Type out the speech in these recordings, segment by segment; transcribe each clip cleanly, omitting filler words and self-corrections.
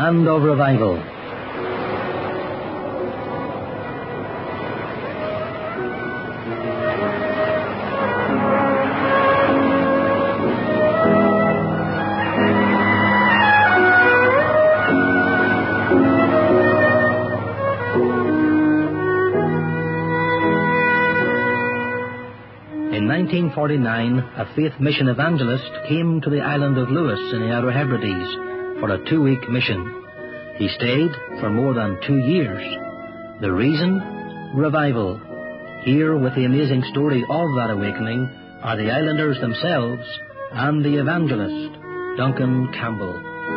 Land of Revival. In 1949, a faith mission evangelist came to the island of Lewis in the Outer Hebrides for a 2-week mission. He stayed for more than 2 years. The reason? Revival. Here, with the amazing story of that awakening, are the islanders themselves and the evangelist, Duncan Campbell.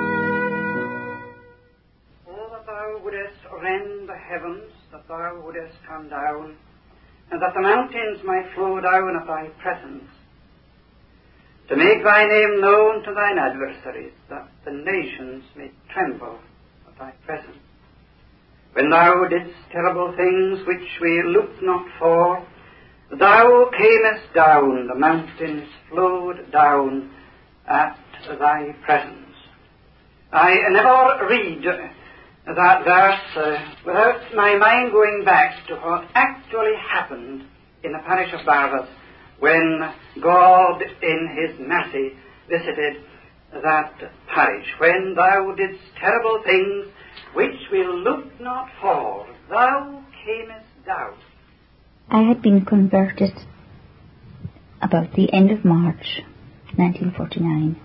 Oh, that thou wouldest rend the heavens, that thou wouldest come down, and that the mountains might flow down at thy presence, to make thy name known to thine adversaries, that the nations may tremble at thy presence. When thou didst terrible things which we looked not for, thou camest down, the mountains flowed down at thy presence. I never read that verse without my mind going back to what actually happened in the parish of Barbas when God in his mercy visited that parish. When thou didst terrible things which we looked not for, thou camest down. I had been converted about the end of March 1949,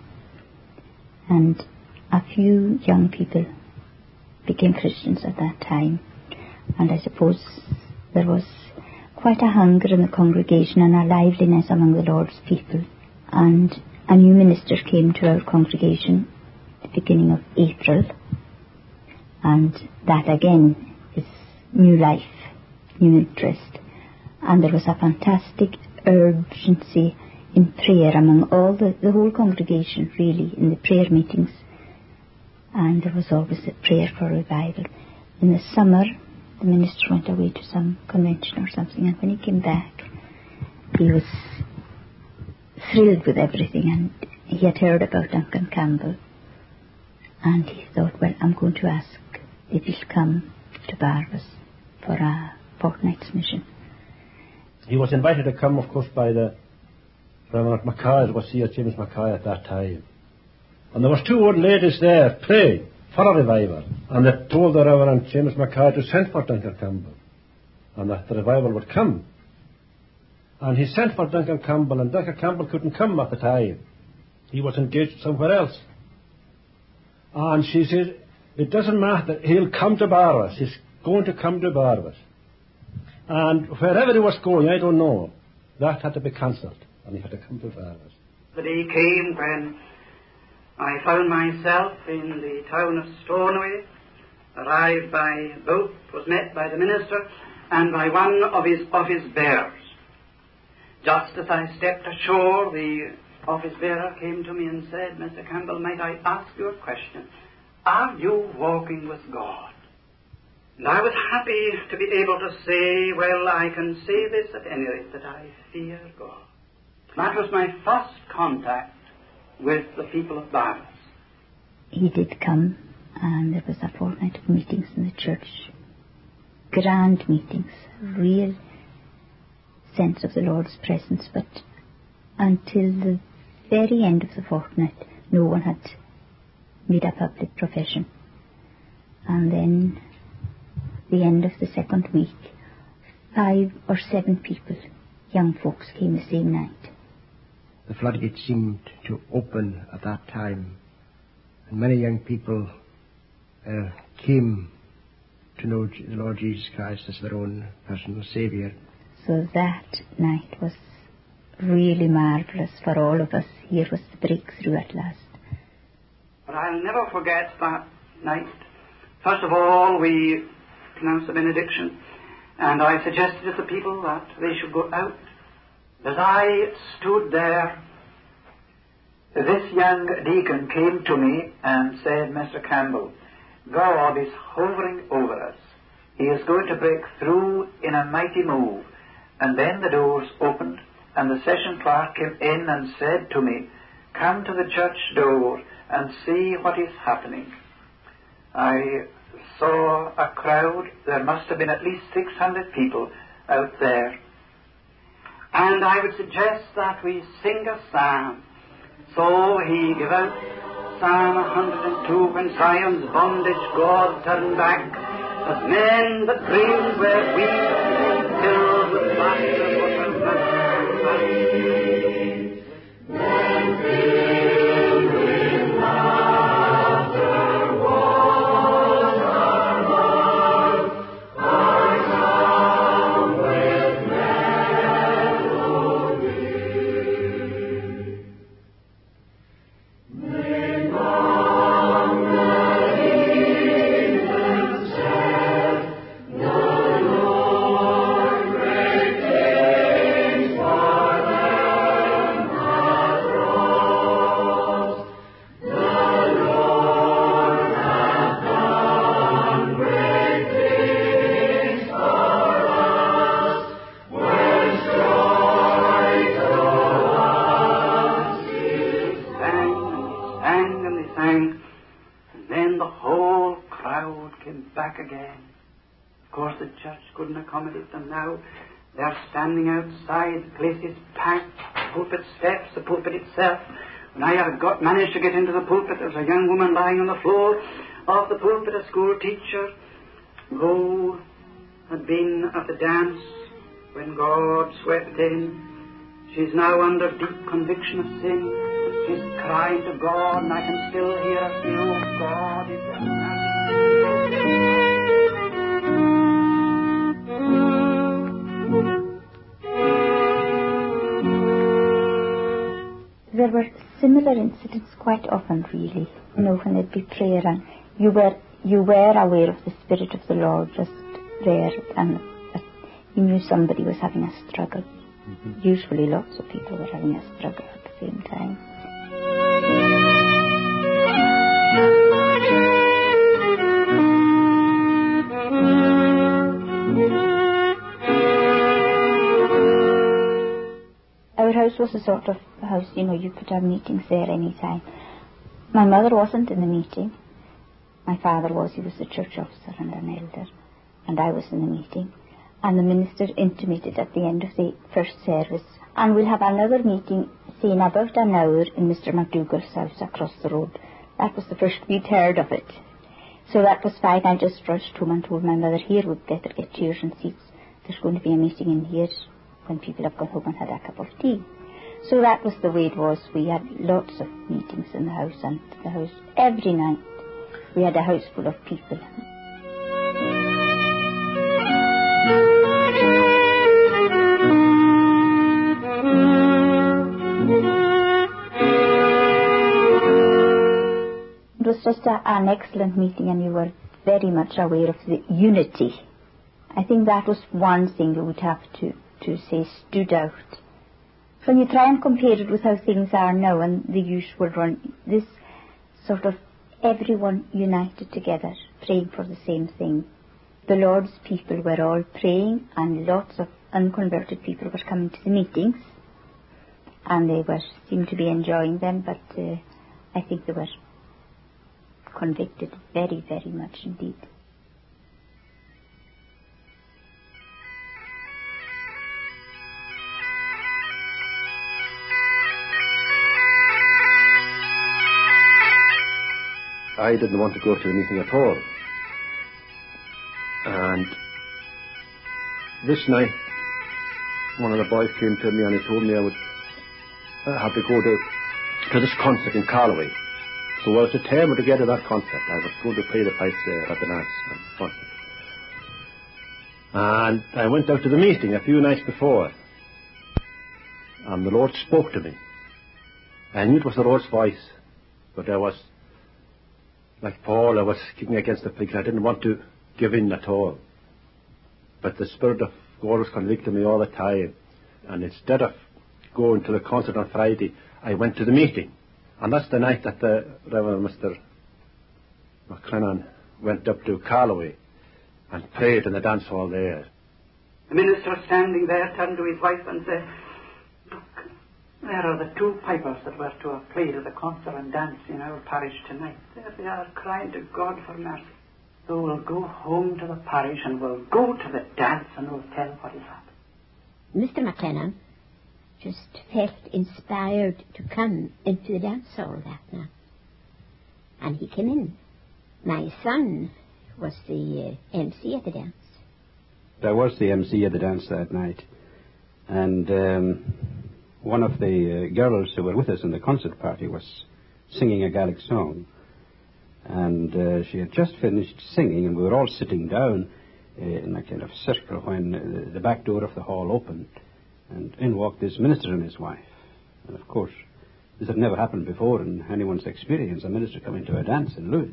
and a few young people became Christians at that time, and I suppose there was quite a hunger in the congregation and a liveliness among the Lord's people, and a new minister came to our congregation at the beginning of April, and that again is new life, new interest, and there was a fantastic urgency in prayer among all the whole congregation, really, in the prayer meetings. And there was always a prayer for revival. In the summer, the minister went away to some convention or something, and when he came back, he was thrilled with everything, and he had heard about Duncan Campbell, and he thought, well, I'm going to ask if he'll come to Barbas for a fortnight's mission. He was invited to come, of course, by the Reverend Mackay, was here, James Mackay at that time. And there was 2 old ladies there praying for a revival, and they told the Reverend James Mackay to send for Duncan Campbell, and that the revival would come. And he sent for Duncan Campbell, and Duncan Campbell couldn't come at the time. He was engaged somewhere else. And she said, it doesn't matter, he'll come to Barbas, he's going to come to Barbas. And wherever he was going, I don't know, that had to be cancelled, and he had to come to Barbas. The day came when I found myself in the town of Stornoway, arrived by boat, was met by the minister and by one of his office bearers. Just as I stepped ashore, the office bearer came to me and said, Mr. Campbell, might I ask you a question? Are you walking with God? And I was happy to be able to say, well, I can say this at any rate, that I fear God. That was my first contact with the people of Barbas. He did come, and there was a fortnight of meetings in the church. Grand meetings, real sense of the Lord's presence, but until the very end of the fortnight, no one had made a public profession. And then, the end of the second week, 5 or 7 people, young folks, came the same night. The floodgates seemed to open at that time, and many young people came to know the Lord Jesus Christ as their own personal Saviour. So that night was really marvellous for all of us. Here was the breakthrough at last. But I'll never forget that night. First of all, we pronounced the benediction, and I suggested to the people that they should go out. As I stood there, this young deacon came to me and said, Mr. Campbell, God is hovering over us. He is going to break through in a mighty move. And then the doors opened, and the session clerk came in and said to me, come to the church door and see what is happening. I saw a crowd. There must have been at least 600 people out there. And I would suggest that we sing a psalm. So he gave out Psalm 102, when Zion's bondage God turned back, as men that dreamed were weak, filled with laughter for their master's back. Accommodate them now. They are standing outside, the place is packed, pulpit steps, the pulpit itself. When I had managed to get into the pulpit, there was a young woman lying on the floor of the pulpit, a school teacher, who had been at the dance when God swept in. She's now under deep conviction of sin. She's crying to God, and I can still hear her say, "Oh God, if there's nothing." There were similar incidents quite often, really, when there'd be prayer and you were aware of the Spirit of the Lord just there, and you knew somebody was having a struggle. Mm-hmm. Usually lots of people were having a struggle at the same time. Our house was a sort of house, you could have meetings there any time. My mother wasn't in the meeting. My father was. He was a church officer and an elder. And I was in the meeting. And the minister intimated at the end of the first service, and we'll have another meeting, say, in about an hour in Mr. McDougall's house across the road. That was the first we'd heard of it. So that was fine. I just rushed home and told my mother, "Here, we'd better get chairs and seats. There's going to be a meeting in here when people have gone home and had a cup of tea." So that was the way it was. We had lots of meetings in the house, and the house every night. We had a house full of people. It was just an excellent meeting, and you were very much aware of the unity. I think that was one thing you would have to say stood out. When you try and compare it with how things are now and the usual run, this sort of everyone united together, praying for the same thing. The Lord's people were all praying, and lots of unconverted people were coming to the meetings, and they seemed to be enjoying them, but I think they were convicted very, very much indeed. I didn't want to go to the meeting at all. And this night, one of the boys came to me and he told me I would have to go to this concert in Callaway. So I was determined to get to that concert. I was going to play the pipes there at the dance concert. And I went out to the meeting a few nights before, and the Lord spoke to me. I knew it was the Lord's voice, but I was, like Paul, I was kicking against the pricks. I didn't want to give in at all. But the Spirit of God was convicting me all the time. And instead of going to the concert on Friday, I went to the meeting. And that's the night that the Reverend Mr. McLennan went up to Callaway and prayed in the dance hall there. The minister standing there turned to his wife and said, "Look, there are the two pipers that were to have played at the concert and dance in our parish tonight. There they are, crying to God for mercy. So we'll go home to the parish and we'll go to the dance and we'll tell what has happened. Mr. McLennan just felt inspired to come into the dance hall that night. And he came in. My son was the MC at the dance. I was the MC at the dance that night. And one of the girls who were with us in the concert party was singing a Gaelic song. And she had just finished singing, and we were all sitting down in a kind of circle when the back door of the hall opened, and in walked this minister and his wife. And of course, this had never happened before in anyone's experience, a minister coming to a dance in Lewis.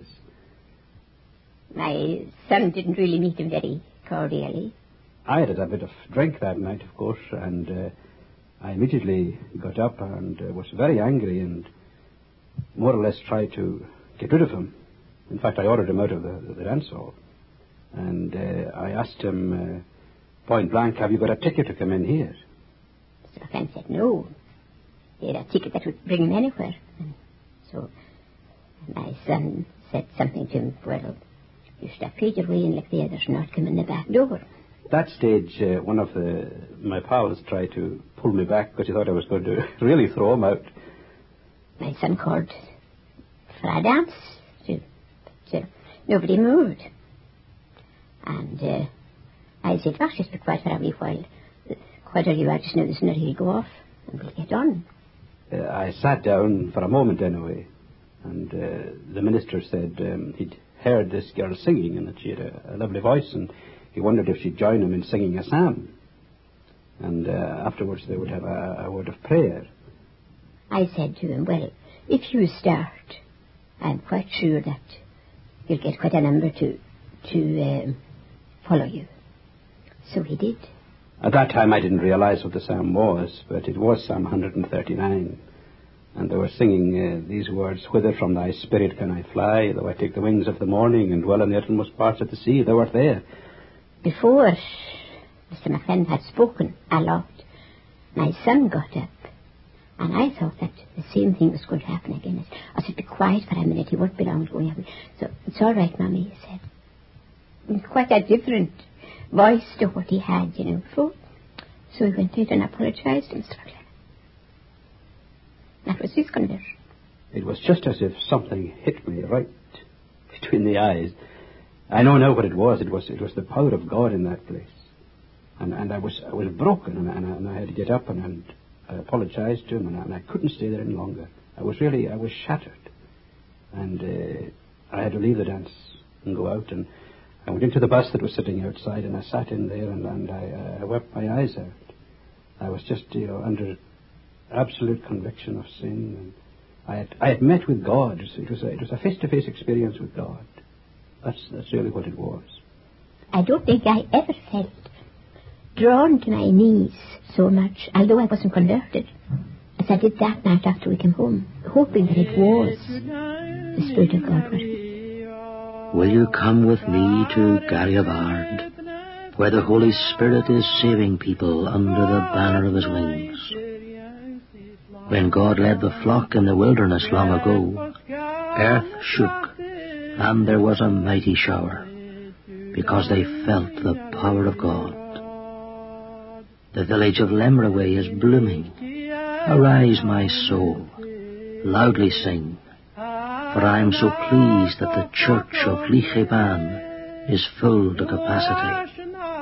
My son didn't really meet him very cordially. I had a bit of drink that night, of course, and I immediately got up and was very angry and more or less tried to get rid of him. In fact, I ordered him out of the dance hall. And I asked him point blank, have you got a ticket to come in here? Mr. McLennan said no. He had a ticket that would bring him anywhere. And so my son said something to him, well, you stop your way in like the others, not come in the back door. At that stage, one of my pals tried to pull me back because he thought I was going to really throw him out. My son called for a dance. So nobody moved. And I said, well, just be quiet for a wee while. Whether you are just now, the sooner he'll go off and we'll get on. I sat down for a moment anyway, and the minister said he'd heard this girl singing and that she had a lovely voice, and he wondered if she'd join him in singing a psalm. And afterwards they would have a word of prayer. I said to him, well, if you start, I'm quite sure that you'll get quite a number to follow you. So he did. At that time I didn't realize what the psalm was, but it was Psalm 139. And they were singing these words, whither from thy spirit can I fly, though I take the wings of the morning and dwell in the uttermost parts of the sea. Thou art there. Before Mr. McLennan had spoken a lot, my son got up, and I thought that the same thing was going to happen again. I said, be quiet for a minute, he won't be long going away. So, it's all right, Mummy, he said. In quite a different voice to what he had, before. So he went out and apologized to Mr. McLennan. That was his conversion. It was just as if something hit me right between the eyes. I know now what it was. It was the power of God in that place. And I was broken, and I had to get up and I apologized to him, and I couldn't stay there any longer. I was shattered. And I had to leave the dance and go out, and I went into the bus that was sitting outside, and I sat in there, and I wept my eyes out. I was just, under absolute conviction of sin, and I had met with God. It was a face-to-face experience with God. That's really what it was. I don't think I ever felt drawn to my knees so much, although I wasn't converted, as I did that night after we came home, hoping that it was the Spirit of God working. Will you come with me to Garryabard, where the Holy Spirit is saving people under the banner of his wings? When God led the flock in the wilderness long ago, earth shook, and there was a mighty shower, because they felt the power of God. The village of Lemraway is blooming. Arise, my soul, loudly sing, for I am so pleased that the church of Leigh-Ban is full to capacity.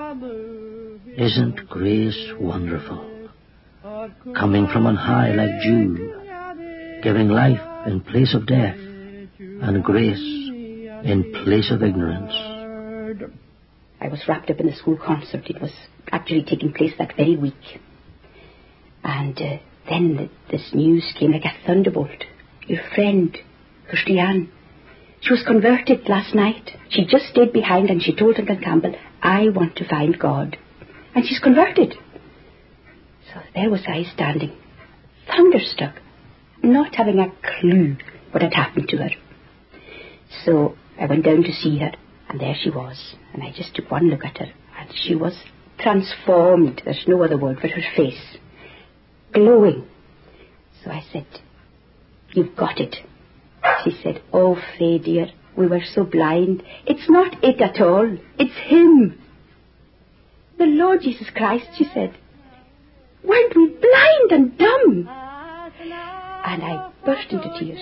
Isn't grace wonderful? Coming from on high like dew, giving life in place of death, and grace in place of ignorance. I was wrapped up in the school concert. It was actually taking place that very week. And then this news came like a thunderbolt. Your friend, Christiane, she was converted last night. She just stayed behind and she told Duncan Campbell, I want to find God. And she's converted. So there was I standing, thunderstruck, not having a clue what had happened to her. So I went down to see her, and there she was. And I just took one look at her, and she was transformed. There's no other word for her face. Glowing. So I said, "You've got it." She said, "Oh, Fay dear, we were so blind. It's not it at all. It's him. The Lord Jesus Christ," she said. "Weren't we blind and dumb?" And I burst into tears.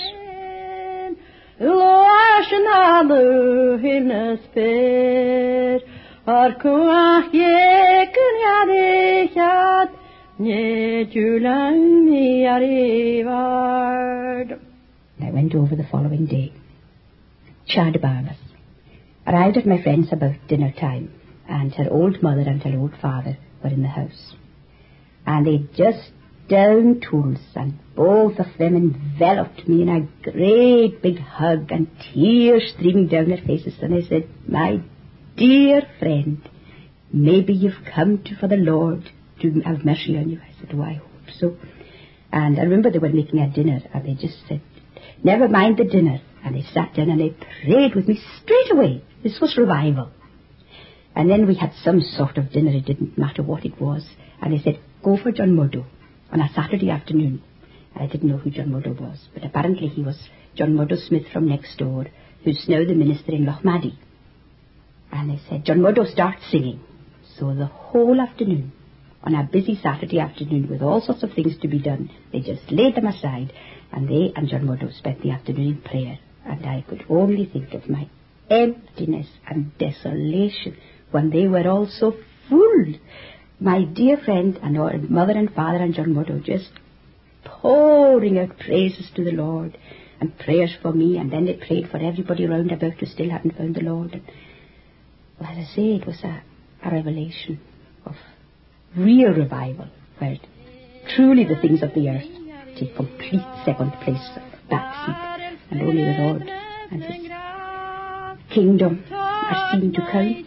I went over the following day. Chad Barnes arrived at my friend's about dinner time, and her old mother and her old father were in the house. And they just down tools, and both of them enveloped me in a great big hug and tears streaming down their faces. And they said, "My dear friend, maybe you've come for the Lord to have mercy on you." I said, "Oh, I hope so." And I remember they were making a dinner, and they just said, "Never mind the dinner." And they sat down and they prayed with me straight away. This was revival. And then we had some sort of dinner, it didn't matter what it was. And they said, "Go for John Murdo on a Saturday afternoon." I didn't know who John Murdo was, but apparently he was John Murdo Smith from next door, who's now the minister in Lochmaddy. And they said, "John Murdo, start singing." So the whole afternoon, on a busy Saturday afternoon with all sorts of things to be done, they just laid them aside, and they and John Murdo spent the afternoon in prayer. And I could only think of my emptiness and desolation when they were all so full. My dear friend and our mother and father and John Murdo just pouring out praises to the Lord and prayers for me, and then they prayed for everybody round about who still hadn't found the Lord. And, well, as I say, it was a revelation of real revival, where truly the things of the earth take complete second place, backseat, and only the Lord and His kingdom are seen to count.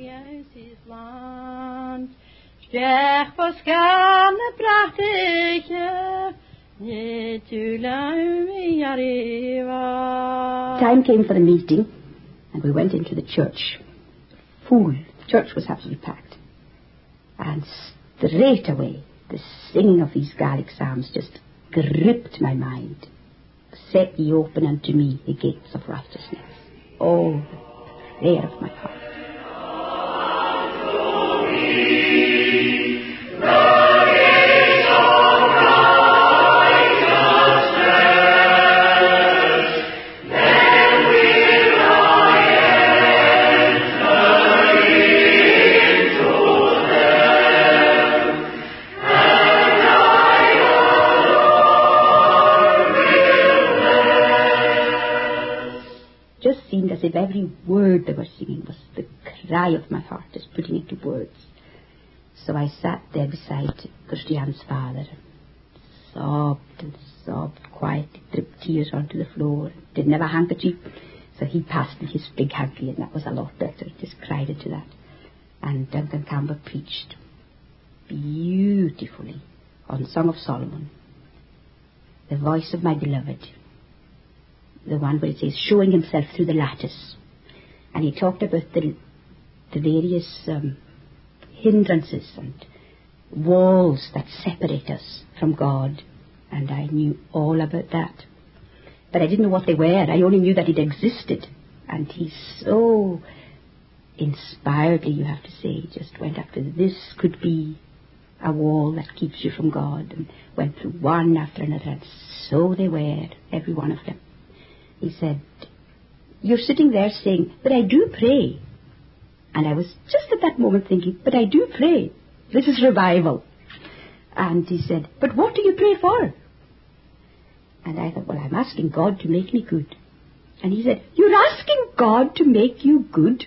Time came for the meeting, and we went into the church. Full. The church was absolutely packed. And straight away, the singing of these Gaelic psalms just gripped my mind. "Set ye open unto me the gates of righteousness." Oh, the prayer of my heart. Just seemed as if every word they were singing was the cry of my heart, just putting it to words. So I sat there beside Christian's father, sobbed and sobbed quietly, dripped tears onto the floor, didn't have a handkerchief, so he passed me his big hanky, and that was a lot better, just cried into that. And Duncan Campbell preached beautifully on Song of Solomon, the voice of my beloved, the one where it says, showing himself through the lattice. And he talked about the various hindrances and walls that separate us from God. And I knew all about that. But I didn't know what they were. I only knew that it existed. And he so inspiredly, you have to say, just went after this could be a wall that keeps you from God, and went through one after another, and so they were, every one of them. He said, you're sitting there saying, but I do pray. And I was just at that moment thinking, but I do pray. This is revival. And he said, but what do you pray for? And I thought, well, I'm asking God to make me good. And he said, you're asking God to make you good?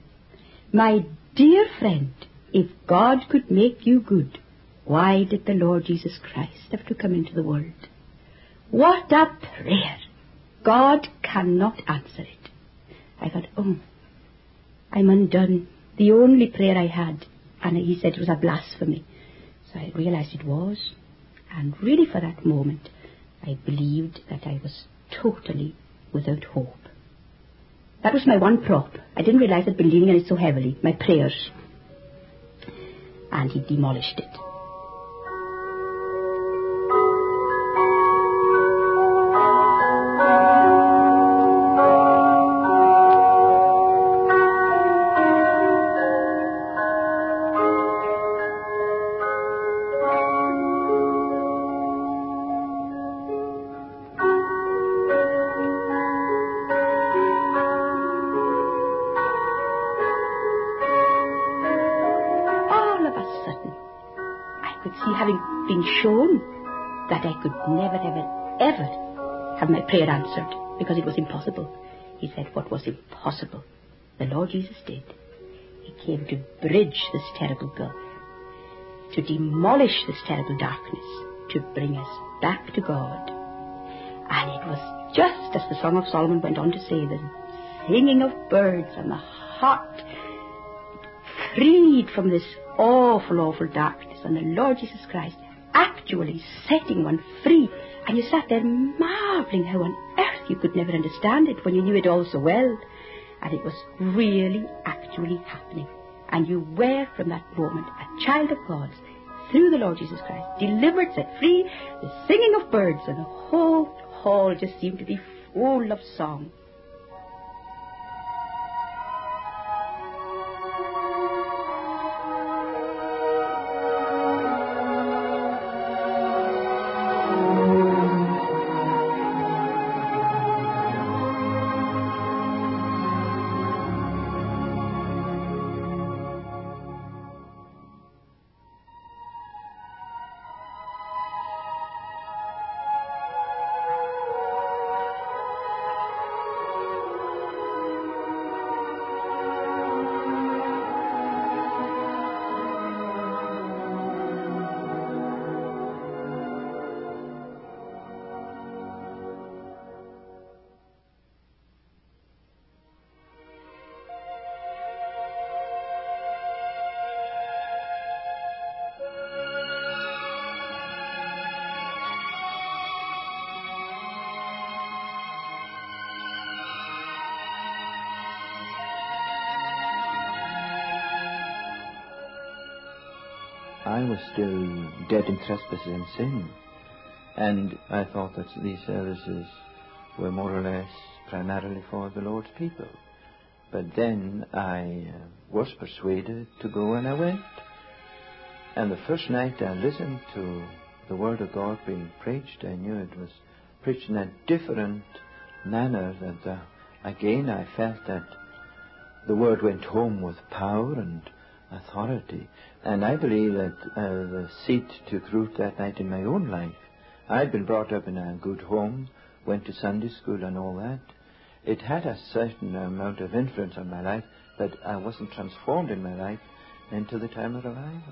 My dear friend, if God could make you good, why did the Lord Jesus Christ have to come into the world? What a prayer! God cannot answer it. I thought, oh, I'm undone. The only prayer I had. And he said it was a blasphemy. So I realized it was. And really for that moment, I believed that I was totally without hope. That was my one prop. I didn't realize I'd been leaning on it so heavily, my prayers. And he demolished it. certain. I could see, having been shown, that I could never, ever, ever have my prayer answered, because it was impossible. He said what was impossible, the Lord Jesus did. He came to bridge this terrible gulf, to demolish this terrible darkness, to bring us back to God. And it was just as the Song of Solomon went on to say, the singing of birds and the heart freed from this awful, awful darkness, and the Lord Jesus Christ actually setting one free. And you sat there marvelling how on earth you could never understand it when you knew it all so well. And it was really, actually happening. And you were, from that moment, a child of God's, through the Lord Jesus Christ, delivered, set free, the singing of birds, and the whole hall just seemed to be full of song. I was still dead in trespasses and sin, and I thought that these services were more or less primarily for the Lord's people. But then I was persuaded to go, and I went. And the first night I listened to the Word of God being preached, I knew it was preached in a different manner. That again I felt that the Word went home with power and authority. And I believe that the seed took root that night in my own life. I'd been brought up in a good home, went to Sunday school and all that. It had a certain amount of influence on my life, but I wasn't transformed in my life until the time of revival.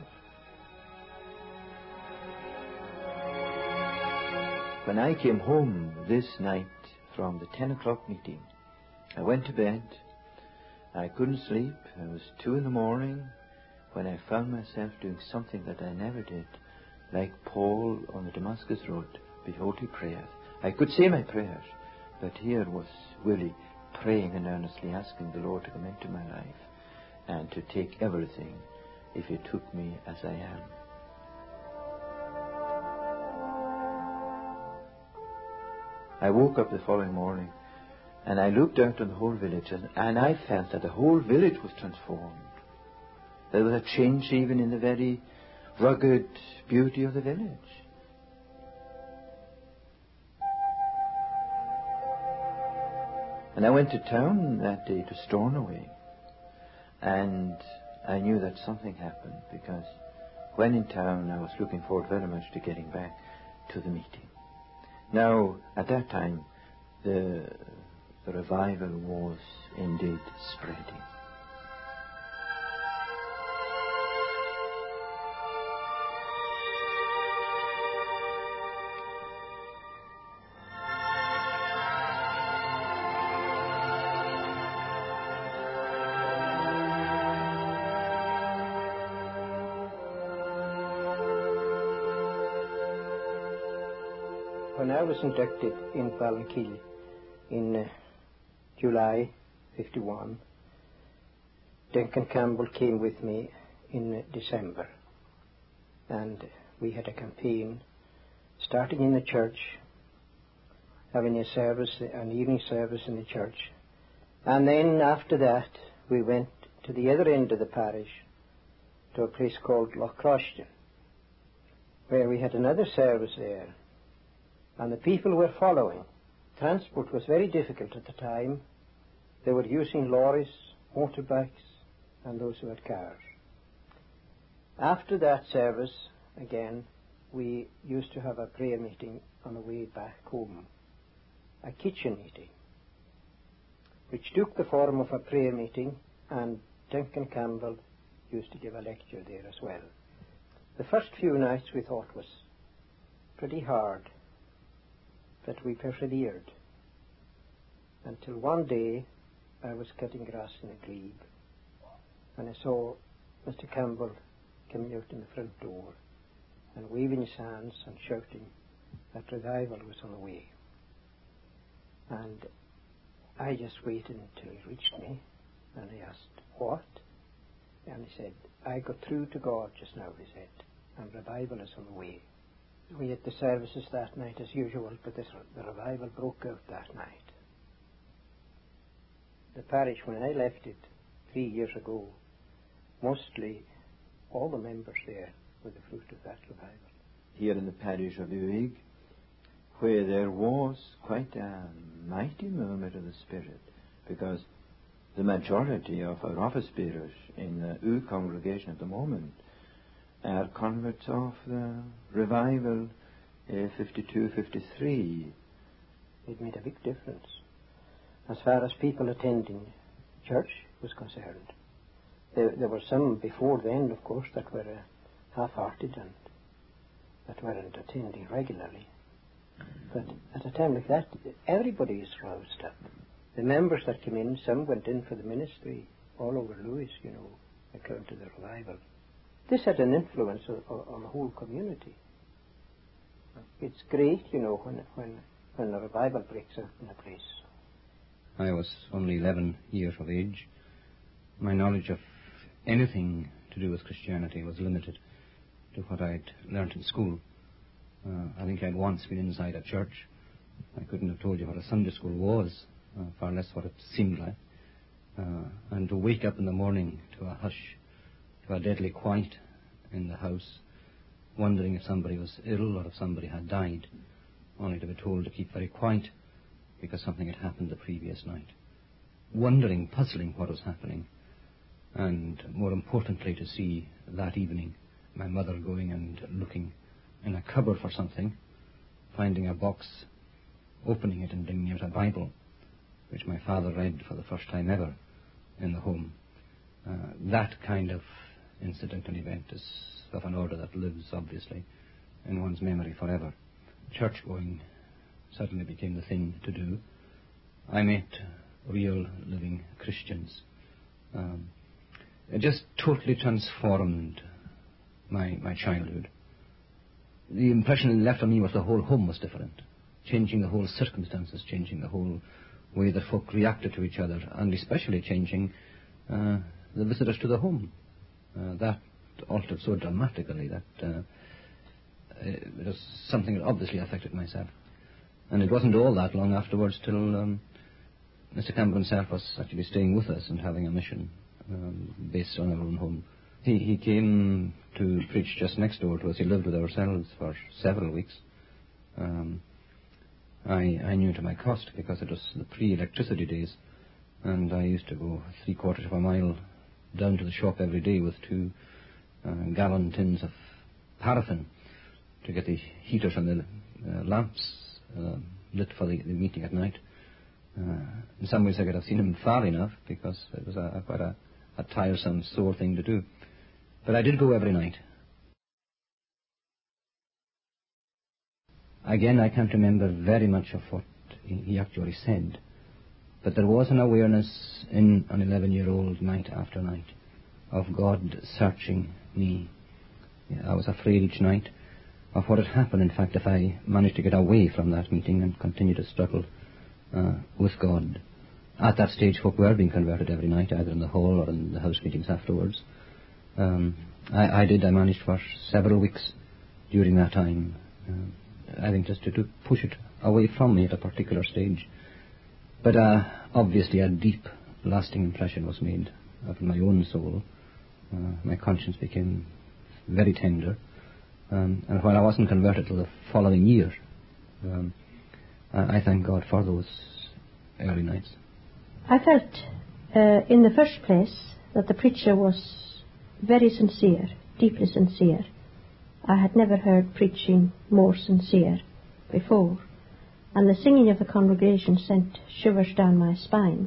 When I came home this night from the 10 o'clock meeting, I went to bed. I couldn't sleep. It was 2 a.m. when I found myself doing something that I never did, like Paul on the Damascus Road. Behold, he prayeth. I could say my prayers, but here was Willie praying and earnestly asking the Lord to come into my life and to take everything if he took me as I am. I woke up the following morning and I looked out on the whole village, and I felt that the whole village was transformed. There was a change even in the very rugged beauty of the village. And I went to town that day to Stornoway, and I knew that something happened, because when in town I was looking forward very much to getting back to the meeting. Now, at that time, the revival was indeed spreading. When I was inducted in Ballinkill in July 51, Duncan Campbell came with me in December, and we had a campaign starting in the church, having a service, an evening service in the church, and then after that we went to the other end of the parish to a place called Lochroshton, where we had another service there. And the people were following. Transport was very difficult at the time. They were using lorries, motorbikes, and those who had cars. After that service, again, we used to have a prayer meeting on the way back home, a kitchen meeting, which took the form of a prayer meeting, and Duncan Campbell used to give a lecture there as well. The first few nights we thought was pretty hard, but we persevered, until one day I was cutting grass in a glebe, and I saw Mr. Campbell coming out in the front door and waving his hands and shouting that revival was on the way. And I just waited until he reached me, and I asked, "What?" And he said, "I got through to God just now," he said, "and revival is on the way." We had the services that night as usual, but the revival broke out that night. The parish, when I left it 3 years ago, mostly all the members there were the fruit of that revival. Here in the parish of Uig, where there was quite a mighty movement of the Spirit, because the majority of our office bearers in the Uig congregation at the moment are converts of the revival 52-53. It made a big difference as far as people attending church was concerned. There were some before then, of course, that were half-hearted and that weren't attending regularly. But at a time like that, everybody is roused up. The members that came in, some went in for the ministry all over Lewis, according to the revival. This had an influence on the whole community. It's great, when a revival breaks out in a place. I was only 11 years of age. My knowledge of anything to do with Christianity was limited to what I'd learnt in school. I think I'd once been inside a church. I couldn't have told you what a Sunday school was, far less what it seemed like. And to wake up in the morning to a hush, to a deadly quiet in the house, wondering if somebody was ill or if somebody had died, only to be told to keep very quiet because something had happened the previous night. Wondering, puzzling what was happening, and more importantly to see that evening my mother going and looking in a cupboard for something, finding a box, opening it and bringing out a Bible, which my father read for the first time ever in the home. That kind of incident and event is of an order that lives, obviously, in one's memory forever. Church-going suddenly became the thing to do. I met real living Christians. It just totally transformed my childhood. The impression it left on me was the whole home was different, changing the whole circumstances, changing the whole way that folk reacted to each other, and especially changing the visitors to the home. That altered so dramatically that it was something that obviously affected myself. And it wasn't all that long afterwards till Mr. Campbell himself was actually staying with us and having a mission based on our own home. He came to preach just next door to us. He lived with ourselves for several weeks. I knew to my cost because it was the pre-electricity days, and I used to go 3/4 of a mile down to the shop every day with 2 gallon tins of paraffin to get the heaters and the lamps lit for the meeting at night. In some ways I could have seen him far enough because it was quite a tiresome, sore thing to do. But I did go every night. Again, I can't remember very much of what he actually said, but there was an awareness in an 11-year-old night after night of God searching me. I was afraid each night of what had happened, in fact, if I managed to get away from that meeting and continue to struggle with God. At that stage, folk were being converted every night, either in the hall or in the house meetings afterwards. I managed for several weeks during that time, I think just to push it away from me at a particular stage. But obviously a deep, lasting impression was made upon my own soul. My conscience became very tender. And while I wasn't converted till the following year, I thank God for those early nights. I felt, in the first place, that the preacher was very sincere deeply sincere. I had never heard preaching more sincere before, and the singing of the congregation sent shivers down my spine.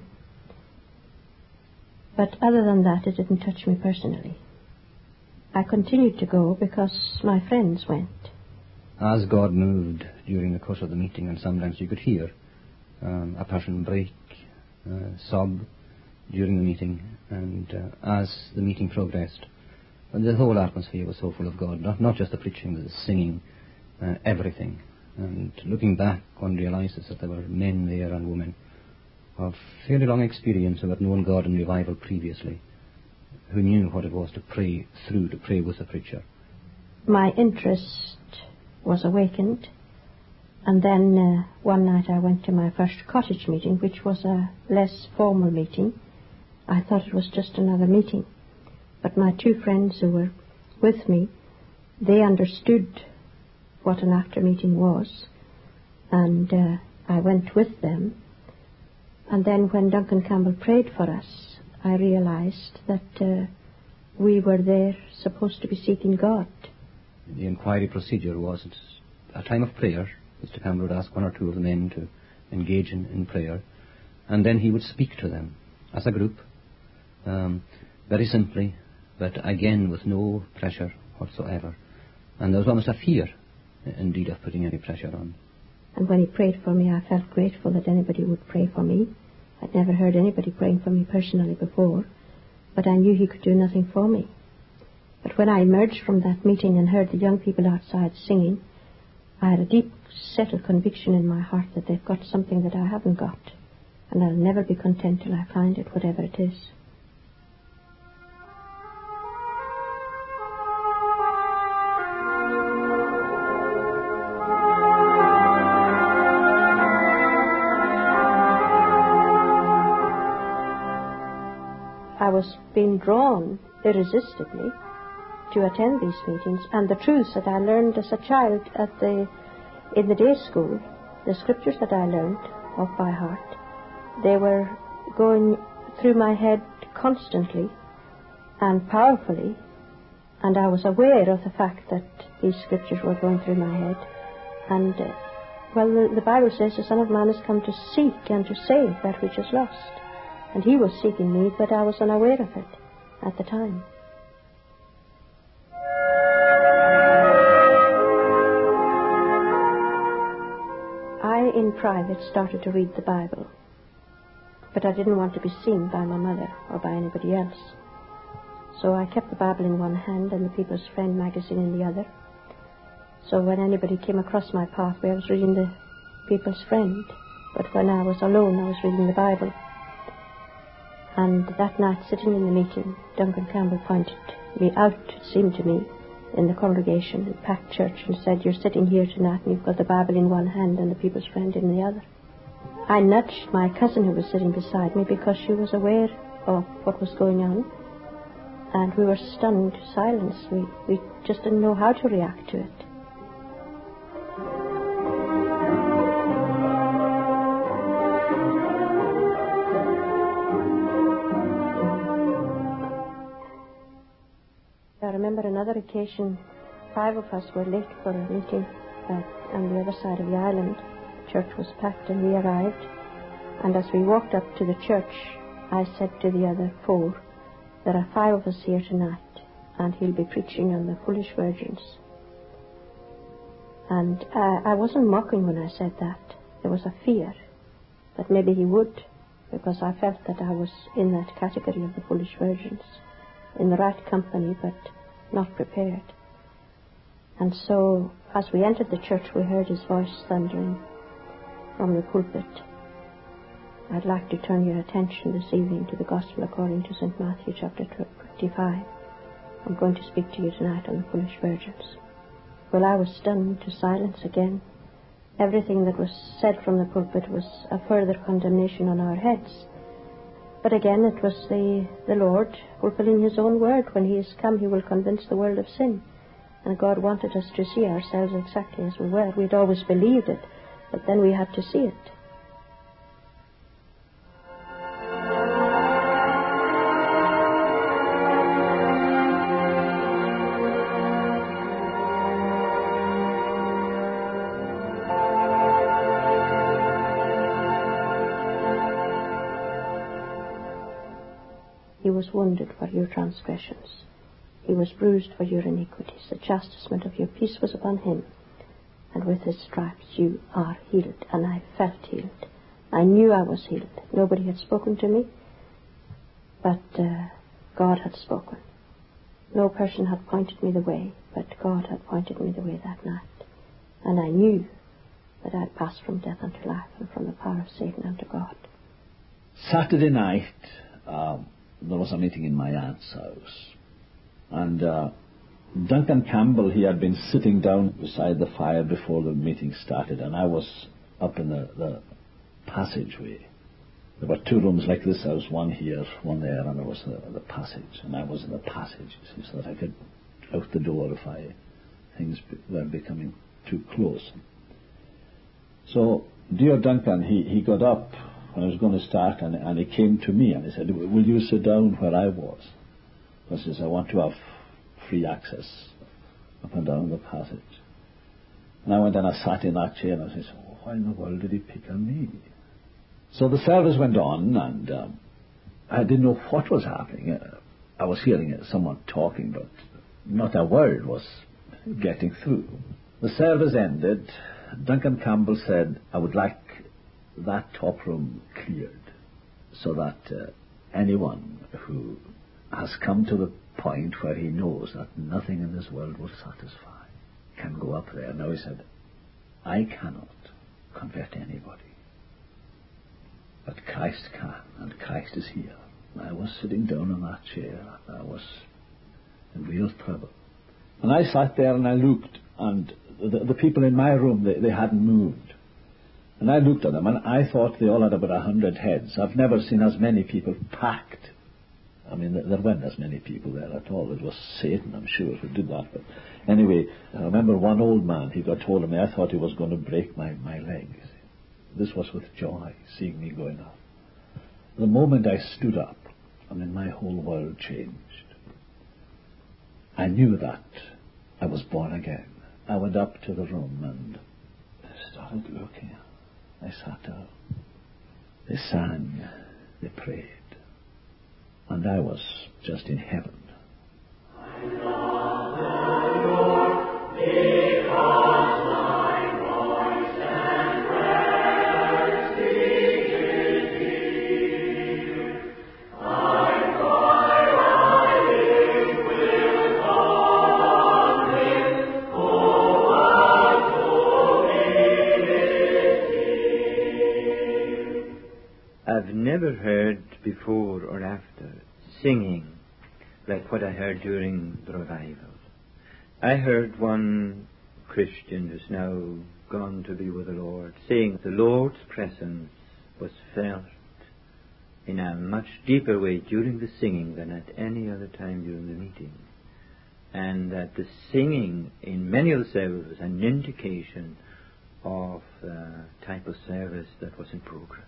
But other than that, it didn't touch me personally. I continued to go because my friends went. As God moved during the course of the meeting, and sometimes you could hear a person break, sob during the meeting, and as the meeting progressed, the whole atmosphere was so full of God, not just the preaching, but the singing, everything. And looking back, one realizes that there were men there and women of fairly long experience who had known God in revival previously, who knew what it was to pray through, to pray with the preacher. My interest was awakened, and then one night I went to my first cottage meeting, which was a less formal meeting. I thought it was just another meeting. But my two friends who were with me, they understood what an after-meeting was, and I went with them. And then when Duncan Campbell prayed for us, I realized that we were there supposed to be seeking God. The inquiry procedure was a time of prayer. Mr. Campbell would ask one or two of the men to engage in prayer, and then he would speak to them as a group, very simply, but again with no pressure whatsoever. And there was almost a fear, indeed, of putting any pressure on. And when he prayed for me, I felt grateful that anybody would pray for me. I'd never heard anybody praying for me personally before, but I knew he could do nothing for me. But when I emerged from that meeting and heard the young people outside singing, I had a deep settled conviction in my heart that they've got something that I haven't got, and I'll never be content till I find it, whatever it is. I was being drawn irresistibly to attend these meetings, and the truths that I learned as a child in the day school, the scriptures that I learned off by heart, they were going through my head constantly and powerfully, and I was aware of the fact that these scriptures were going through my head. And the Bible says the Son of Man has come to seek and to save that which is lost. And he was seeking me, but I was unaware of it at the time. I, in private, started to read the Bible, but I didn't want to be seen by my mother or by anybody else. So I kept the Bible in one hand and the People's Friend magazine in the other. So when anybody came across my pathway, I was reading the People's Friend, but when I was alone, I was reading the Bible. And that night, sitting in the meeting, Duncan Campbell pointed me out, it seemed to me, in the congregation, in packed church, and said, "You're sitting here tonight and you've got the Bible in one hand and the People's Friend in the other." I nudged my cousin who was sitting beside me because she was aware of what was going on, and we were stunned to silence. We just didn't know how to react to it. I remember another occasion, 5 of us were late for a meeting on the other side of the island. The church was packed and we arrived. And as we walked up to the church, I said to the other 4, "There are 5 of us here tonight, and he'll be preaching on the foolish virgins." And I wasn't mocking when I said that. There was a fear that maybe he would, because I felt that I was in that category of the foolish virgins, in the right company, but not prepared. And so, as we entered the church, we heard his voice thundering from the pulpit. "I'd like to turn your attention this evening to the Gospel according to St. Matthew chapter 25. I'm going to speak to you tonight on the foolish virgins." Well, I was stunned to silence again. Everything that was said from the pulpit was a further condemnation on our heads. But again, it was the Lord fulfilling his own word. When he is come, he will convince the world of sin. And God wanted us to see ourselves exactly as we were. We'd always believed it, but then we had to see it. He was wounded for your transgressions. He was bruised for your iniquities. The chastisement of your peace was upon him, and with his stripes you are healed. And I felt healed. I knew I was healed. Nobody had spoken to me, but God had spoken. No person had pointed me the way, but God had pointed me the way that night. And I knew that I had passed from death unto life, and from the power of Satan unto God. Saturday night, there was a meeting in my aunt's house. And Duncan Campbell, he had been sitting down beside the fire before the meeting started, and I was up in the passageway. There were two rooms like this house, one here, one there, and there was the passage. And I was in the passage, so that I could out the door if things were becoming too close. So, dear Duncan, he got up when I was going to start, and he came to me and he said, "Will you sit down where I was? Because he says, I want to have free access up and down the passage." And I went and I sat in that chair, and I said, "Why in the world did he pick on me?" So the service went on, and I didn't know what was happening. I was hearing someone talking, but not a word was getting through. The service ended. Duncan Campbell said, "I would like that top room cleared so that anyone who has come to the point where he knows that nothing in this world will satisfy can go up there." Now he said, "I cannot convert anybody, but Christ can, and Christ is here." And I was sitting down in that chair, and I was in real trouble. And I sat there and I looked, and the people in my room, they hadn't moved. And I looked at them, and I thought they all had about 100 heads. I've never seen as many people packed. I mean, there weren't as many people there at all. It was Satan, I'm sure, who did that. But anyway, I remember one old man, he got hold of me. I thought he was going to break my leg. This was with joy, seeing me going up. The moment I stood up, I mean, my whole world changed. I knew that I was born again. I went up to the room and I started looking. I sat down. They sang, they prayed, and I was just in heaven. I love the Lord because my voice and prayers begin here. I live will on him, oh, I I've never heard before or after singing like what I heard during the revival. I heard one Christian who's now gone to be with the Lord saying the Lord's presence was felt in a much deeper way during the singing than at any other time during the meeting. And that the singing in many of the services was an indication of the type of service that was in progress.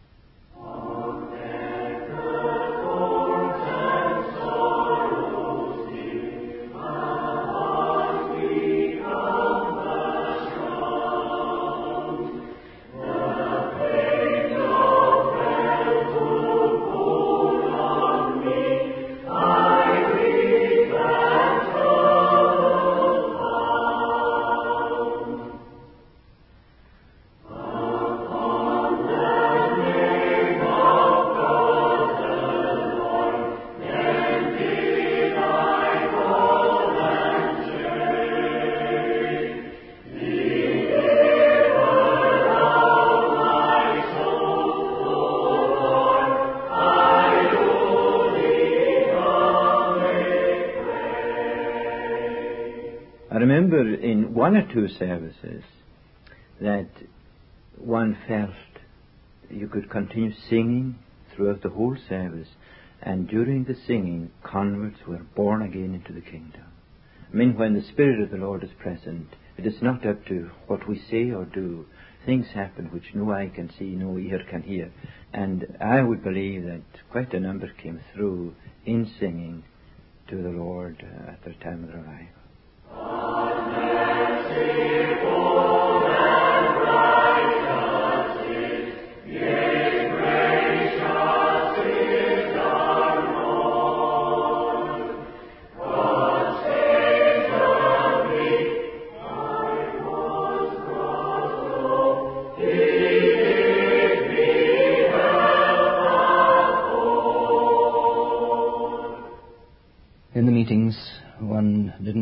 I remember in one or two services that one felt you could continue singing throughout the whole service, and during the singing, converts were born again into the kingdom. I mean, when the Spirit of the Lord is present, it is not up to what we say or do. Things happen which no eye can see, no ear can hear. And I would believe that quite a number came through in singing to the Lord at the time of the revival. Yes, gracious is our Lord.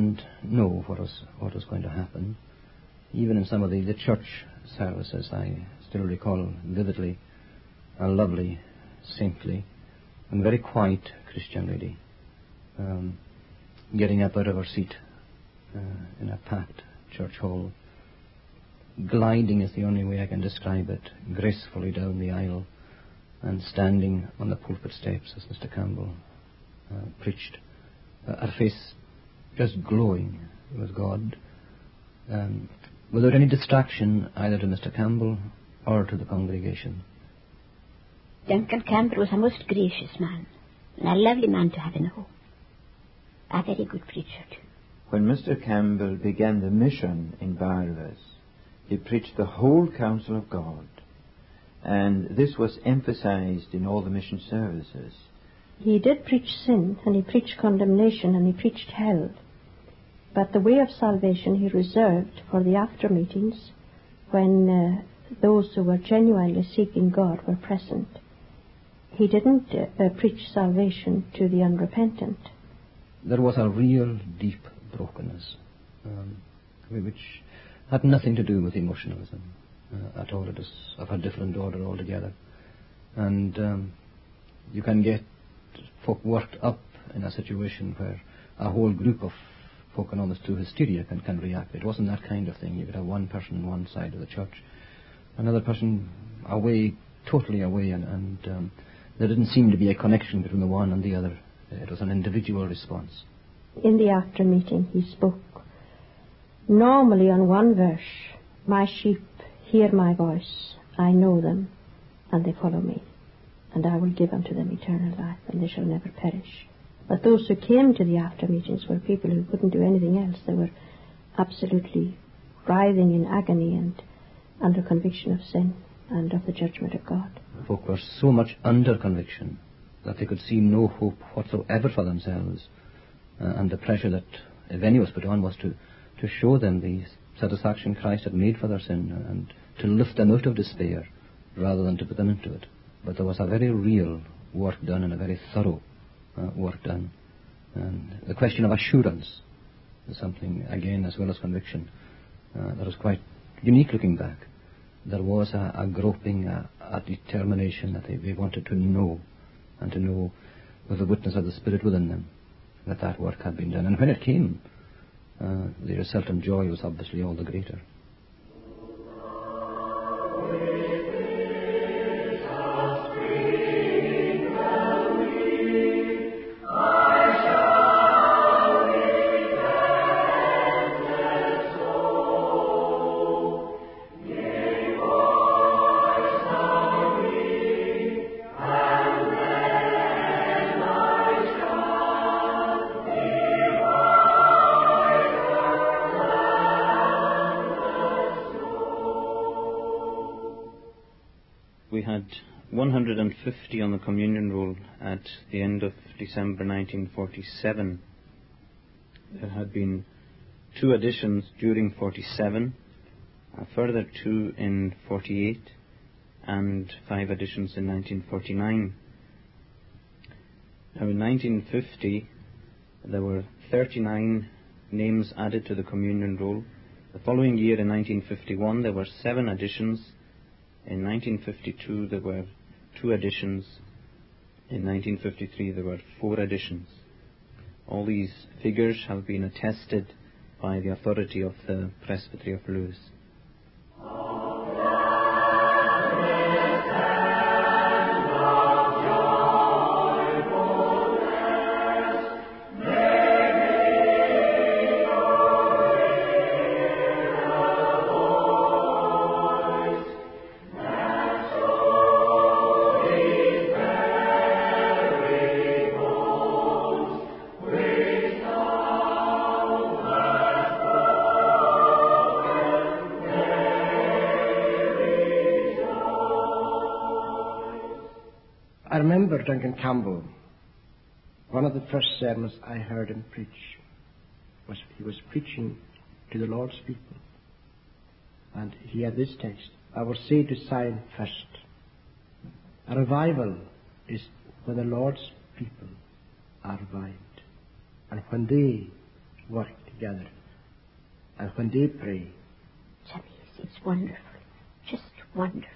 didn't know what was going to happen. Even in some of the church services, I still recall vividly a lovely, saintly, and very quiet Christian lady getting up out of her seat in a packed church hall, gliding is the only way I can describe it, gracefully down the aisle, and standing on the pulpit steps as Mr. Campbell preached, her face just glowing with God, without any distraction either to Mr. Campbell or to the congregation. Duncan Campbell was a most gracious man, and a lovely man to have in the home. A very good preacher too. When Mr. Campbell began the mission in Barvas, he preached the whole counsel of God, and this was emphasized in all the mission services. He did preach sin, and he preached condemnation, and he preached hell. But the way of salvation he reserved for the after meetings when those who were genuinely seeking God were present. He didn't preach salvation to the unrepentant. There was a real deep brokenness, which had nothing to do with emotionalism at all. It was of a different order altogether. And you can get folk worked up in a situation where a whole group of folk in almost through hysteria can react. It wasn't that kind of thing. You could have one person on one side of the church, another person away, totally away, and there didn't seem to be a connection between the one and the other. It was an individual response. In the after meeting he spoke normally on one verse, "My sheep hear my voice, I know them, and they follow me, and I will give unto them eternal life, and they shall never perish." But those who came to the after meetings were people who couldn't do anything else. They were absolutely writhing in agony and under conviction of sin and of the judgment of God. Folk were so much under conviction that they could see no hope whatsoever for themselves, and the pressure that, if any was put on, was to show them the satisfaction Christ had made for their sin and to lift them out of despair rather than to put them into it. But there was a very real work done, and a very thorough work done. And the question of assurance is something, again, as well as conviction, that was quite unique looking back. There was a groping, a determination that they wanted to know, and to know with the witness of the Spirit within them that work had been done. And when it came, the resultant joy was obviously all the greater. We had 150 on the communion roll at the end of December 1947. There had been 2 additions during 47, a further 2 in 48, and 5 additions in 1949. Now in 1950 there were 39 names added to the communion roll. The following year in 1951 there were 7 additions. In 1952 there were 2 additions. In 1953 there were 4 additions. All these figures have been attested by the authority of the Presbytery of Lewis. I remember Duncan Campbell. One of the first sermons I heard him preach was he was preaching to the Lord's people. And he had this text: "I will say to Zion first." A revival is when the Lord's people are revived, and when they work together. And when they pray, It's wonderful. Just wonderful.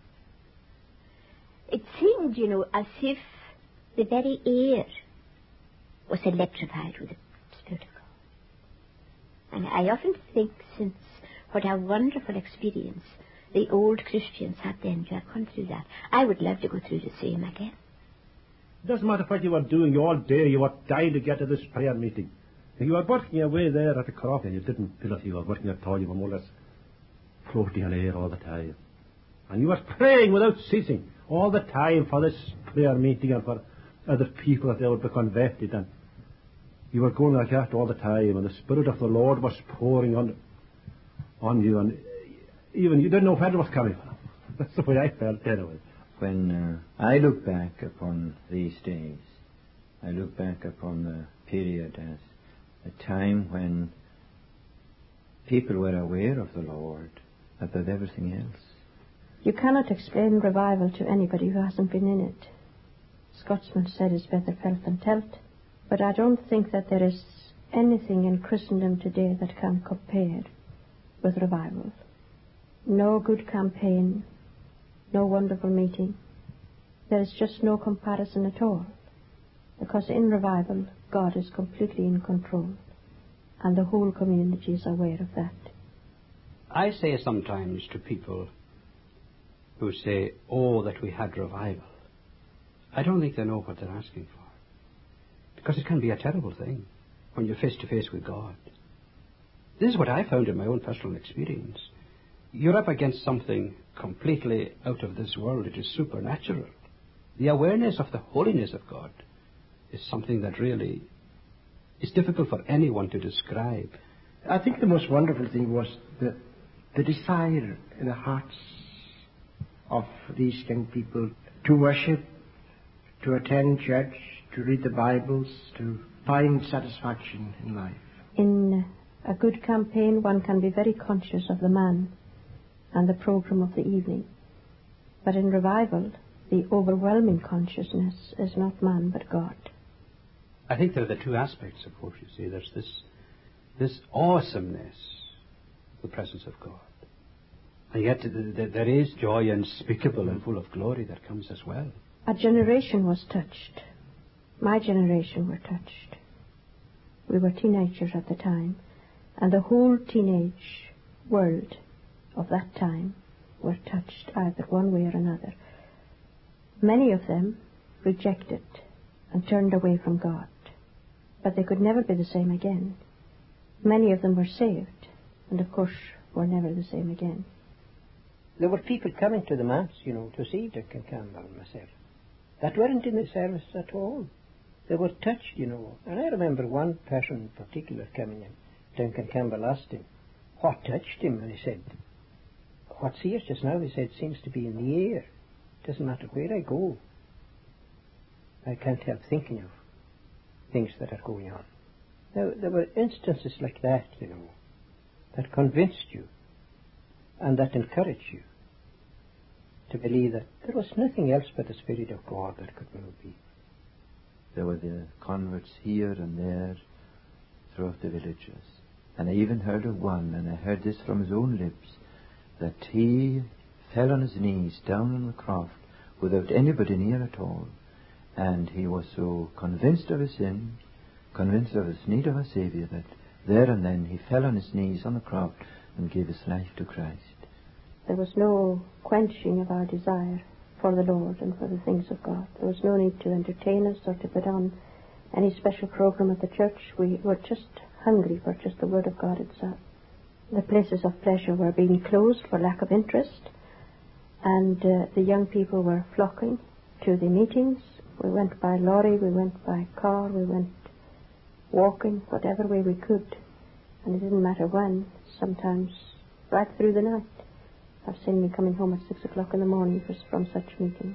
It seemed, as if the very air was electrified with the Spirit of God. And I often think, since what a wonderful experience the old Christians had then to have gone through that, I would love to go through the same again. It doesn't matter what you were doing all day, you were dying to get to this prayer meeting. If you were working away there at the croft and you didn't feel like you were working at all, you were more or less floating in air all the time. And you were praying without ceasing all the time for this prayer meeting and for other people that they would be converted. And you were going like that all the time, and the Spirit of the Lord was pouring on you, and even you didn't know where it was coming from. That's the way I felt anyway. When I look back upon these days, I look back upon the period as a time when people were aware of the Lord above everything else. You cannot explain revival to anybody who hasn't been in it. Scotsman said it's better felt than telt, but I don't think that there is anything in Christendom today that can compare with revival. No good campaign, no wonderful meeting. There is just no comparison at all, because in revival God is completely in control, and the whole community is aware of that. I say sometimes to people who say, oh, that we had revival, I don't think they know what they're asking for. Because it can be a terrible thing when you're face to face with God. This is what I found in my own personal experience. You're up against something completely out of this world. It is supernatural. The awareness of the holiness of God is something that really is difficult for anyone to describe. I think the most wonderful thing was the desire in the hearts of these young people to worship, to attend church, to read the Bibles, to find satisfaction in life. In a good campaign, one can be very conscious of the man and the program of the evening. But in revival, the overwhelming consciousness is not man but God. I think there are the two aspects, of course, you see. There's this awesomeness, the presence of God. And yet there is joy unspeakable and full of glory that comes as well. A generation was touched. My generation were touched. We were teenagers at the time, and the whole teenage world of that time were touched either one way or another. Many of them rejected and turned away from God, but they could never be the same again. Many of them were saved, and of course were never the same again. There were people coming to the Mass, to see Duncan Campbell and myself, that weren't in the service at all. They were touched, And I remember one person in particular coming in. Duncan Campbell asked him what touched him, and he said, what's here just now, he said, seems to be in the air. Doesn't matter where I go, I can't help thinking of things that are going on. Now, there were instances like that, that convinced you and that encouraged you to believe that there was nothing else but the Spirit of God that could move people. There were the converts here and there throughout the villages. And I even heard of one, and I heard this from his own lips, that he fell on his knees down on the croft without anybody near at all. And he was so convinced of his sin, convinced of his need of a Saviour, that there and then he fell on his knees on the croft and gave his life to Christ. There was no quenching of our desire for the Lord and for the things of God. There was no need to entertain us or to put on any special program at the church. We were just hungry for just the Word of God itself. The places of pleasure were being closed for lack of interest, and the young people were flocking to the meetings. We went by lorry, we went by car, we went walking, whatever way we could, and it didn't matter when, sometimes right through the night. I've seen me coming home at 6 o'clock in the morning from such meetings.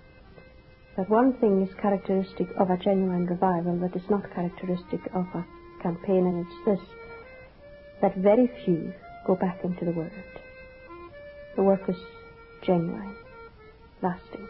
But one thing is characteristic of a genuine revival that is not characteristic of a campaign, and it's this, that very few go back into the Word. The work is genuine, lasting.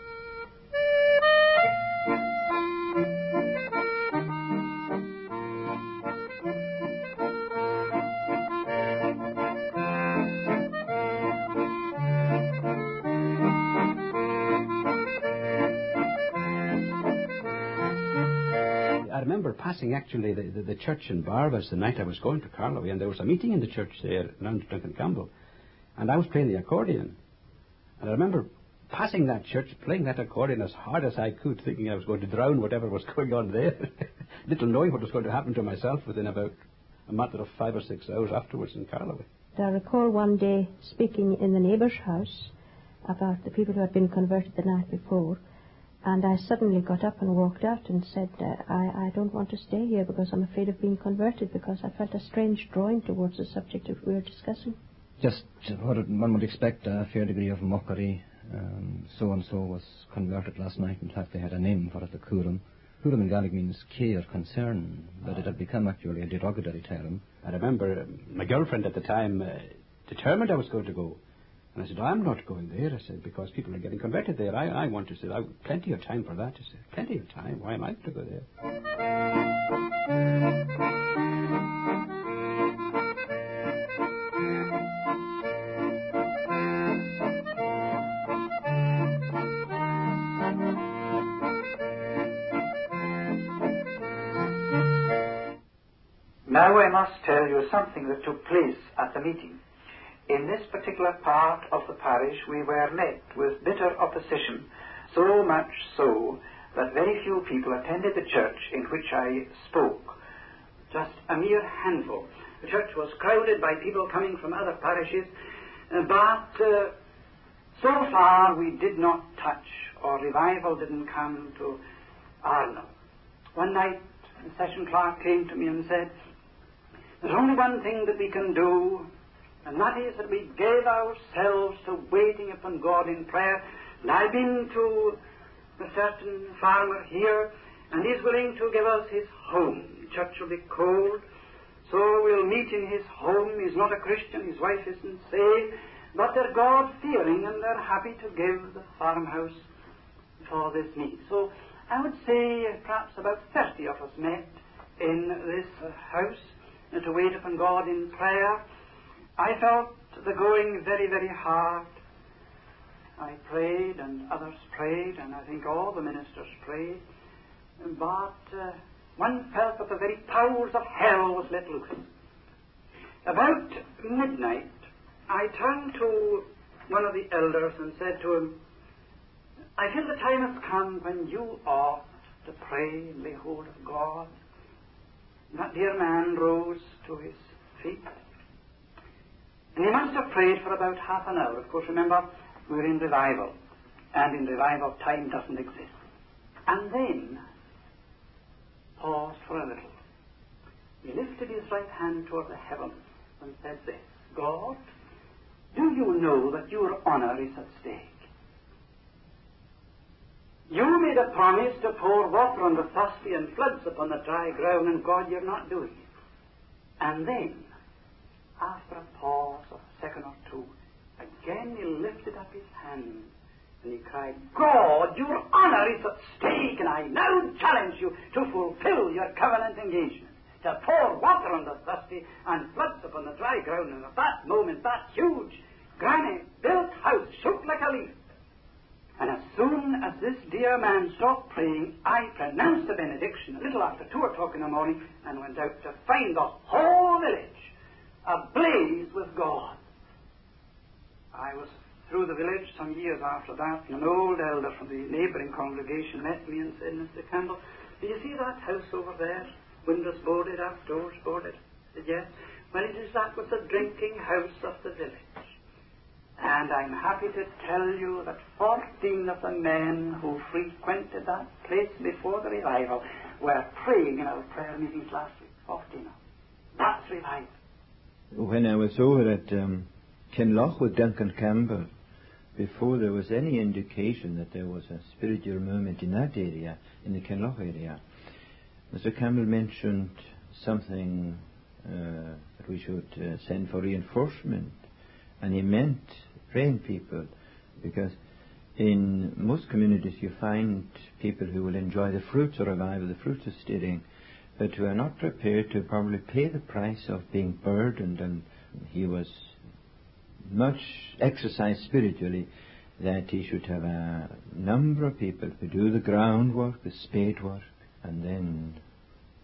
remember passing actually the church in Barbas the night I was going to Carloway, and there was a meeting in the church there around Duncan Campbell, and I was playing the accordion. And I remember passing that church, playing that accordion as hard as I could, thinking I was going to drown whatever was going on there, little knowing what was going to happen to myself within about a matter of 5 or 6 hours afterwards in Carloway. I recall one day speaking in the neighbour's house about the people who had been converted the night before, and I suddenly got up and walked out and said, I don't want to stay here because I'm afraid of being converted, because I felt a strange drawing towards the subject that we were discussing. Just what one would expect, a fair degree of mockery. So-and-so was converted last night. In fact, they had a name for it, the Curum. Curum in Gaelic means care, concern, but it had become actually a derogatory term. I remember my girlfriend at the time determined I was going to go. And I said, I'm not going there, I said, because people are getting converted there. I want to say, I've plenty of time for that, I said. Plenty of time. Why am I going to go there? Now I must tell you something that took place at the meeting. In this particular part of the parish we were met with bitter opposition, so much so that very few people attended the church in which I spoke. Just a mere handful. The church was crowded by people coming from other parishes, but so far we did not touch, or revival didn't come to Arno. One night the session clerk came to me and said, there's only one thing that we can do, and that is that we gave ourselves to waiting upon God in prayer. And I've been to a certain farmer here, and he's willing to give us his home. The church will be cold, so we'll meet in his home. He's not a Christian, his wife isn't saved, but they're God-fearing, and they're happy to give the farmhouse for this meet. So I would say perhaps about 30 of us met in this house to wait upon God in prayer. I felt the going very, very hard. I prayed, and others prayed, and I think all the ministers prayed. But one felt that the very powers of hell was let loose. About midnight, I turned to one of the elders and said to him, I feel the time has come when you ought to pray and lay hold of God. That dear man rose to his feet. And he must have prayed for about half an hour. Of course, remember, we're in revival. And in revival, time doesn't exist. And then paused for a little. He lifted his right hand toward the heavens and said this, God, do you know that your honor is at stake? You made a promise to pour water on the thirsty and floods upon the dry ground, and God, you're not doing it. And then, after a pause of a second or two, again he lifted up his hand and he cried, God, your honor is at stake, and I now challenge you to fulfill your covenant engagement, to pour water on the thirsty and floods upon the dry ground. And at that moment, that huge, granite-built house shook like a leaf. And as soon as this dear man stopped praying, I pronounced the benediction a little after 2 o'clock in the morning and went out to find the whole village ablaze with God. I was through the village some years after that, and an old elder from the neighbouring congregation met me and said, Mr. Campbell, do you see that house over there? Windows boarded up, doors boarded. I said, yes. Well, that was the drinking house of the village. And I'm happy to tell you that 14 of the men who frequented that place before the revival were praying in our prayer meetings last week. 14 of them. That's revival. When I was over at Kinloch with Duncan Campbell, before there was any indication that there was a spiritual movement in that area, in the Kinloch area, Mr. Campbell mentioned something that we should send for reinforcement. And he meant train people, because in most communities you find people who will enjoy the fruits of revival, the fruits of stirring, but who are not prepared to probably pay the price of being burdened. And he was much exercised spiritually that he should have a number of people who do the groundwork, the spade work, and then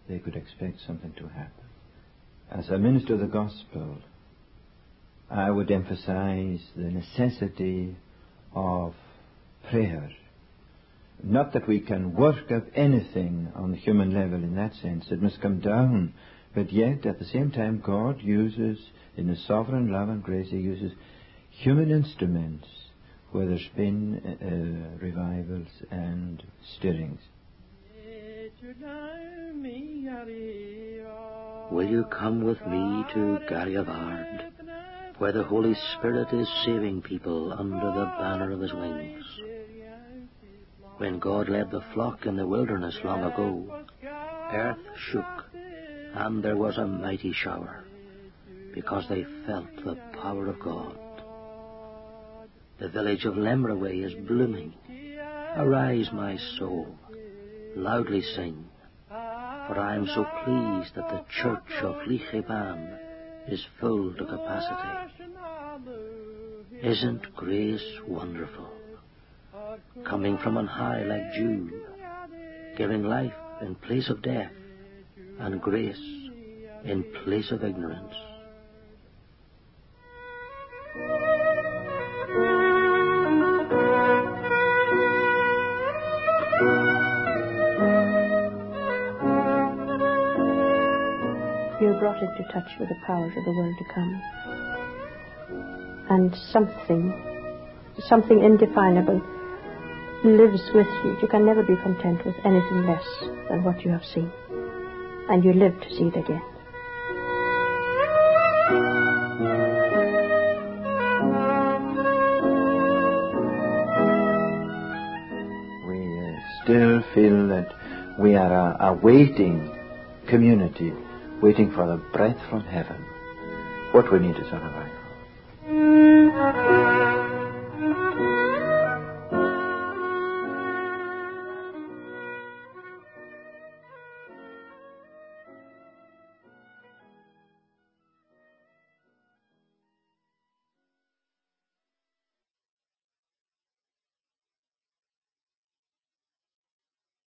they could expect something to happen. As a minister of the gospel, I would emphasize the necessity of prayer. Not that we can work up anything on the human level in that sense. It must come down. But yet, at the same time, God uses, in His sovereign love and grace, He uses human instruments where there's been revivals and stirrings. Will you come with me to Garriavard, where the Holy Spirit is saving people under the banner of His wings? When God led the flock in the wilderness long ago, earth shook, and there was a mighty shower, because they felt the power of God. The village of Lemraway is blooming. Arise, my soul, loudly sing, for I am so pleased that the church of Licheban is full to capacity. Isn't grace wonderful? Coming from on high like dew, giving life in place of death, and grace in place of ignorance. You are brought into touch with the powers of the world to come. And something indefinable lives with you. You can never be content with anything less than what you have seen. And you live to see it again. We still feel that we are a waiting community, waiting for the breath from heaven. What we need is a revival.